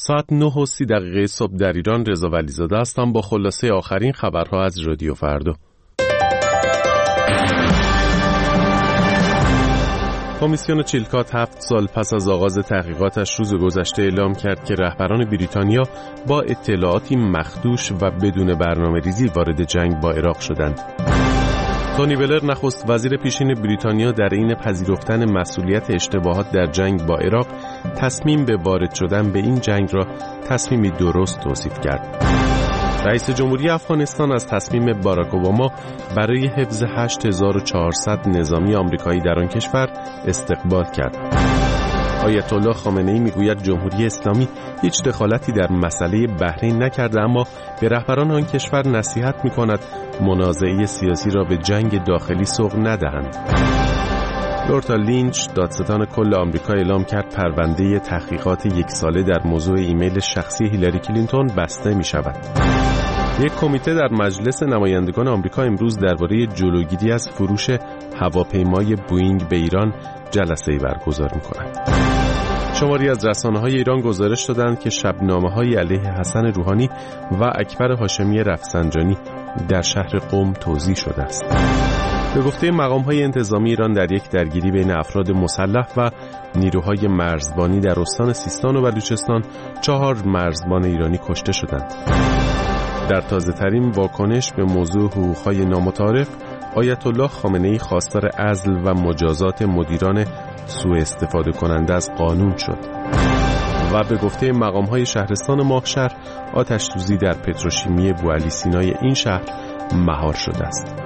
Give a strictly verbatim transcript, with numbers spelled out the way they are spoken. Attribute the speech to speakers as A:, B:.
A: ساعت نه و سی دقیقه صبح در ایران. رضا ولیزاده هستم با خلاصه آخرین خبرها از رادیو فردا. کمیسیون چیلکات هفت سال پس از آغاز تحقیقاتش روز گذشته اعلام کرد که رهبران بریتانیا با اطلاعاتی مخدوش و بدون برنامه‌ریزی وارد جنگ با عراق شدند. تونی بلر نخست وزیر پیشین بریتانیا در حین پذیرفتن مسئولیت اشتباهات در جنگ با عراق تصمیم به وارد شدن به این جنگ را تصمیمی درست توصیف کرد. رئیس جمهوری افغانستان از تصمیم باراک اوباما برای حفظ هشت هزار و چهارصد نظامی آمریکایی در آن کشور استقبال کرد. آیت الله خامنه‌ای میگوید جمهوری اسلامی هیچ دخالتی در مسئله بحرین نکرده، اما به رهبران آن کشور نصیحت می‌کند منازعه سیاسی را به جنگ داخلی سوق ندهند. لورتا لینچ، دادستان کل آمریکا، اعلام کرد پرونده تحقیقات یک ساله در موضوع ایمیل شخصی هیلاری کلینتون بسته می‌شود. یک کمیته در مجلس نمایندگان آمریکا امروز درباره جلوگیری از فروش هواپیمای بوئینگ به ایران جلسه‌ای برگزار می‌کند. شماری از رسانه‌های ایران گزارش دادند که شبنامه‌های علیه حسن روحانی و اکبر هاشمی رفسنجانی در شهر قم توزیع شده است. به گفته مقام‌های انتظامی ایران در یک درگیری بین افراد مسلح و نیروهای مرزبانی در استان سیستان و بلوچستان چهار مرزبان ایرانی کشته شدند. در تازه‌ترین واکنش به موضوع حقوق‌های نامتعارف، آیت الله خامنه‌ای خواستار عزل و مجازات مدیران سوء استفاده کننده از قانون شد و به گفته مقام‌های شهرستان ماهشهر آتش‌سوزی در پتروشیمی بوعلی سینای این شهر مهار شده است.